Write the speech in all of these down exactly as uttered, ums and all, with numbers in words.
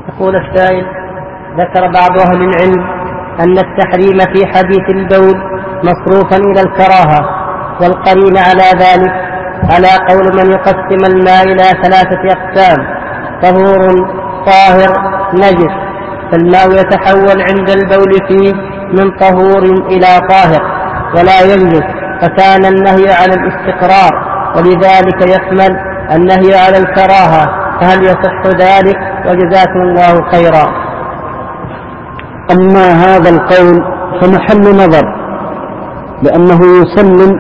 يقول السائل: ذكر بعض أهل العلم أن التحريم في حديث البول مصروفا إلى الكراهة، والقرين على ذلك على قول من يقسم الماء إلى ثلاثة أقسام: طهور، طاهر، نجس، فالماء يتحول عند البول فيه من طهور إلى طاهر ولا ينجس، فكان النهي على الاستقرار، ولذلك يحمل النهي على الكراهة، فهل يصح ذلك؟ وجزاكم الله خيرا. أما هذا القول فمحل نظر، لأنه يسلم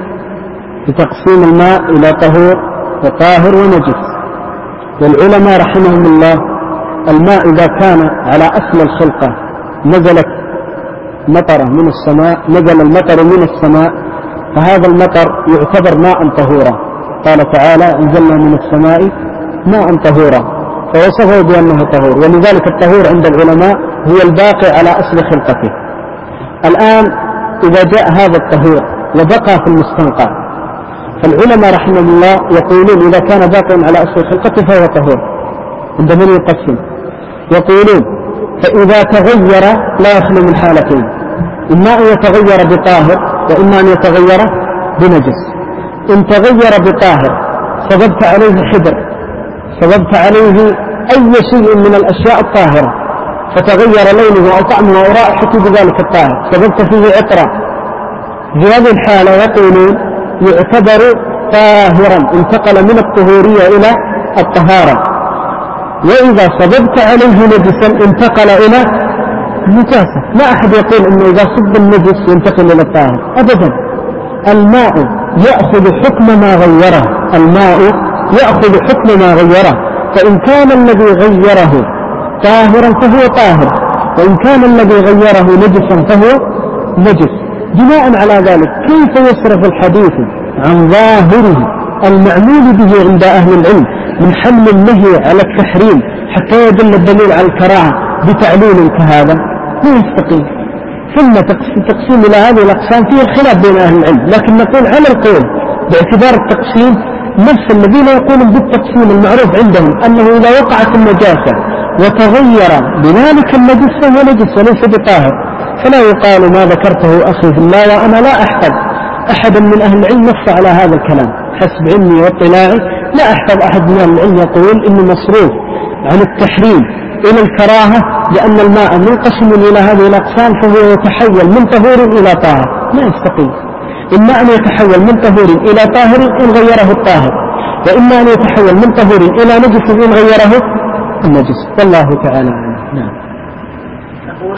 بتقسيم الماء إلى طهور وطاهر ونجس. والعلماء رحمهم الله الماء إذا كان على أصل الخلقة نزلت مطرة من السماء نزل المطر من السماء فهذا المطر يعتبر ماء طهورا. قال تعالى: أنزلنا من السماء ماء طهورا، فوصفه بأنه طهور. ولذلك الطهور عند العلماء هو الباقي على أصل خلقته. الآن إذا جاء هذا الطهور وبقى في المستنقع، فالعلماء رحمهم الله يقولون إذا كان باقي على أصل خلقته فهو طهور. عند من يقسم يقولون: فإذا تغير لا يخلو من حالتين: إما أن يتغير بطاهر وإما أن يتغير بنجس. إن تغير بطاهر صببت عليه حبر، صببت عليه أي شيء من الأشياء الطاهرة فتغير لونه أو طعمه أو رائحته بذلك الطاهر، صببت فيه عطرا، في هذه الحالة يقولون يعتبر طاهرا، انتقل من الطهورية إلى الطهارة. وإذا صببت عليه نجسا انتقل إلى نجاسة. ما أحد يقول إنه إذا صب النجس ينتقل إلى الطاهر أبدا. الماء يأخذ حكم ما غيره، الماء يأخذ حكم ما غيره، فإن كان الذي غيره طاهرا فهو طاهر، وإن كان الذي غيره نجسا فهو نجس. بناء على ذلك كيف يصرف الحديث عن ظاهره المعمول به عند أهل العلم من حمل النهي على التحريم حتى يدل الدليل على الكراهة بتعليل كهذا؟ لا يستقيم. ثم تقسيم إلى هذه الأقسام فيه الخلاف بين أهل العلم، لكن نقول على القول باعتبار التقسيم نفس الذين يقولون بالتقسيم المعروف عندهم أنه إذا وقعت النجاسة وتغير بذلك النجس فهو نجس وليس بطاهر، فلا يقال ما ذكرته أخي في الله وأنا لا أحفظ أحدا من أهل العلم نص على هذا الكلام. حسب علمي واطلاعي لا أحفظ أحد من أهل العلم يقول إنه مصروف عن التحريم إلى الكراهة لأن الماء منقسم إلى هذه الأقسام فهو يتحول من طهور إلى طاهر. لا يستقيم. إما أن يتحول من طهور إلى طاهر إن غيره الطاهر، وإما أن يتحول من طهور إلى نجس إن غيره النجس. والله تعالى أعلم. نعم.